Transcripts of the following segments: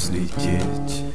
взлететь,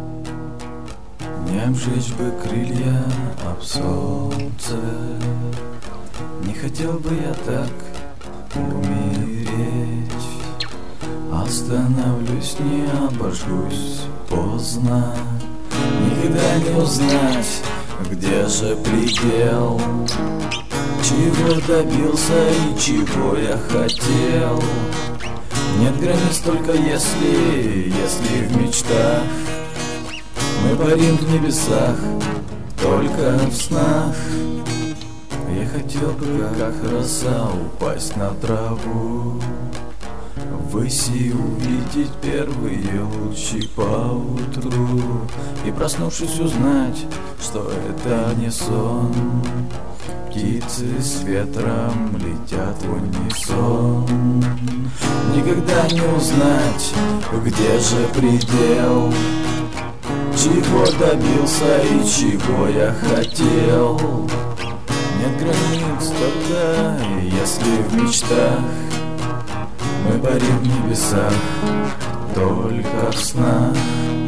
не обжечь бы крылья об солнце. Не хотел бы я так умереть. Остановлюсь, не обожгусь поздно. Никогда не узнать, где же предел. Чего добился и чего я хотел. Нет границ, только если в мечтах мы парим в небесах, только в снах. Я хотел бы, как роса, упасть на траву, ввыси увидеть первые лучи поутру, и, проснувшись, узнать, что это не сон. Птицы с ветром летят в унисон. Никогда не узнать, где же предел. Чего добился и чего я хотел. Нет границ, только если в мечтах мы парим в небесах, только в снах.